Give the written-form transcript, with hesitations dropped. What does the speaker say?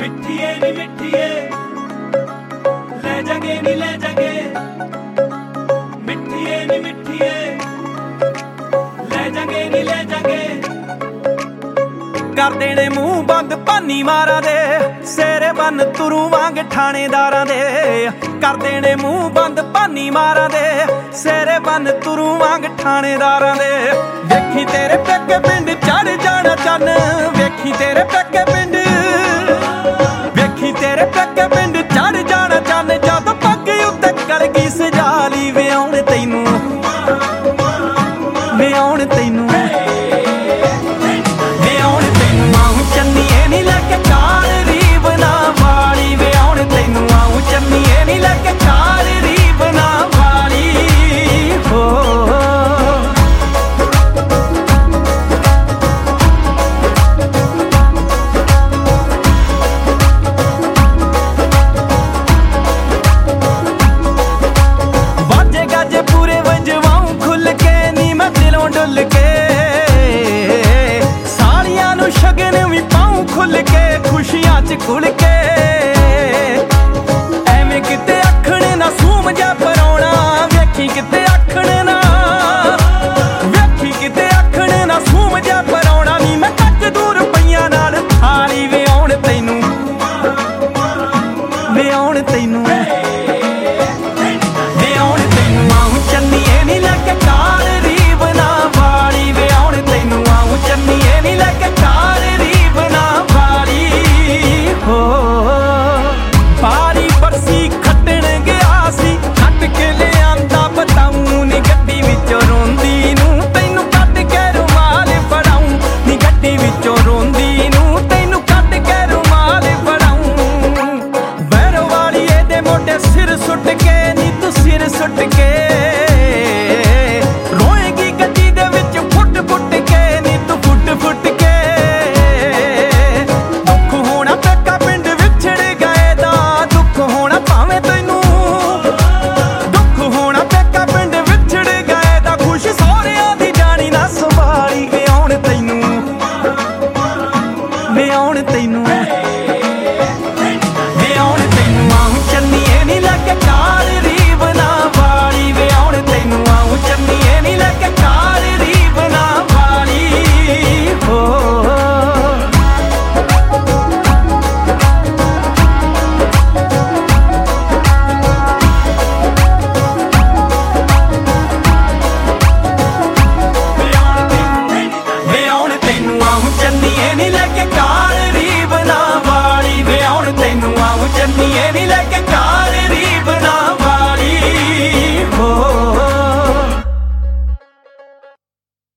ਮਿੱਠੀਏ ਨੀ ਮਿੱਠੀਏ ਲੈ ਜਾਗੇ ਨੀ ਲੈ ਜਾਗੇ ਮਿੱਠੀਏ ਨੀ ਮਿੱਠੀਏ ਲੈ ਜਾਗੇ ਨੀ ਲੈ ਜਾਗੇ ਕਰ ਦੇਣੇ ਮੂੰਹ ਬੰਦ ਭਾਨੀ ਮਾਰਾਂ ਦੇ ਸੇਰੇ ਬੰਨ ਤੁਰੂ ਵਾਂਗ ਠਾਣੇਦਾਰਾਂ ਦੇ ਕਰ ਦੇਣੇ ਮੂੰਹ ਬੰਦ ਭਾਨੀ ਮਾਰਾਂ ਦੇ ਸੇਰੇ ਬੰਨ ਤੁਰੂ ਵਾਂਗ ਠਾਣੇਦਾਰਾਂ ਦੇ ਵੇਖੀ ਤੇਰੇ ਪੇਕੇ ਪਿੰਡ ਚੜ ਜਾਣਾ ਚੰਨ ਵੇਖੀ ਤੇਰੇ ਪੇਕੇ ਪਿੰਡ ਵੇਖੀ ਤੇਰੇ ਪੇਕੇ ਪਿੰਡ ਚੜ ਜਾਣਾ ਚੰਨ ਜਦ ਪੱਗ ਉੱਤੇ ਕਲਗੀ ਸਜਾ ਲਈ ਵਿਆਉਣ ਤੈਨੂੰ ਵਿਆਉਣ ਤੈਨੂੰ ਚੰਨੀਏ ਨੀ ਲੈ ਕੇ ਕਾਰ ਰੀਬ ਨਾ ਵਾਲੀ ਵਿਆਉਣ ਤੈਨੂੰ ਆਉ ਚੰਨੀਏ ਨੀ ਲੈ ਕੇ ਕਾਰ ਰੀਬ ਨਾ ਵਾਲੀ ਹੋ ਵਾਜੇ ਗਾਜੇ ਪੂਰੇ ਵਜਵਾਉ ਖੁੱਲ ਕੇ ਨੀ ਮੈਂ ਦਿਲੋਂ ਡੁੱਲ ਕੇ ਸ਼ਗਨ ਵੀ ਪਾਉ ਖੁੱਲ ਕੇ ਖੁਸ਼ੀਆਂ ਚ ਖੁੱਲ ਕੇ ਐਵੇਂ ਕਿਤੇ ਅੱਖਣ ਨਾ ਸੂਮ ਜਾ ਪਰੌਣਾ ਵੇਖੀ ਕਿਤੇ ਅੱਖਣ ਨਾ ਵੇਖੀ ਕਿਤੇ ਅੱਖਣ ਨਾ ਸੂਮ ਜਾ ਪਰੌਣਾ ਨੀ ਮੈਂ ਕੱਟ ਦੂਰ ਪਈਆਂ ਨਾਲ ਥਾਲੀ ਵਿਆਉਣ ਤੈਨੂੰ ਵਿਆਉਣ ਤੈਨੂੰ ਵਿਆਉਣ ਤੈਨੂੰ ਆਉ ਚੰਨੀਏ ਨੀ ਲੈ ਕੇ ਕਾਰ ਰੀਬ ਨਾ ਵਾਲੀ ਵਿਆਉਣ ਤੈਨੂੰ ਆਉ ਚੰਨੀਏ ਨੀ ਲੈ ਕੇ ਬਾਰੀ ਬਰਸੀ ਖੱਟਣ ਗਿਆ ਸੀ ਖੱਟ ਕੇ ਲਿਆਂਦਾ ਬਤਾਉਂ ਨੀ ਗੱਡੀ ਵਿੱਚੋਂ ਰੋਂਦੀ ਨੂੰ ਤੈਨੂੰ ਕੱਢ ਕੇ ਰੁਮਾਲ ਫੜਾਉਂ ਨੀ ਗੱਡੀ ਵਿੱਚੋਂ ਰੋਂਦੀ ਨੂੰ ਤੈਨੂੰ ਕੱਢ ਕੇ ਰੁਮਾਲ ਫੜਾਉਂ ਬੈਰੋ ਵਾਲੀ ਇਹਦੇ ਮੋਢੇ ਸਿਰ ਸੁੱਟ ਕੇ ਨੀ ਤੂੰ ਸਿਰ ਸੁੱਟ ਕੇ ਰੋਏਗੀ ਗੱਡੀ ਦੇ ਵਿੱਚ ਫੁੱਟ ਫੁੱਟ ਕੇ ਨੀ ਤੂੰ ਫੁੱਟ ਫੁੱਟ ਕੇ ਵਿਆਉਣ ਤੈਨੂੰ ਵਿਆਉਣ ਤੈਨੂੰ ਆਉ ਚੰਨੀਏ ਨੀ ਲੈ ਕੇ ਕਾਰ ਰੀਬ ਨਾ ਵਾਲੀ ਵਿਆਉਣ ਤੈਨੂੰ ਆਉ ਚੰਨੀਏ ਨੀ ਲੈ ਕੇ ਕਾਰ ਰੀਬ ਨਾ ਵਾਲੀ ਹੋ ਵਿਆਉਣ ਤੈਨੂੰ ਆਉ ਚੰਨੀਏ ਨੀ ਲੈ ਕੇ ਕਾਰ ਰੀਬ ਨਾ ਵਾਲੀ ਵਿਆਉਣ ਤੈਨੂੰ ਆਉ ਚੰਨੀਏ ਨੀ ਲੈ ਕੇ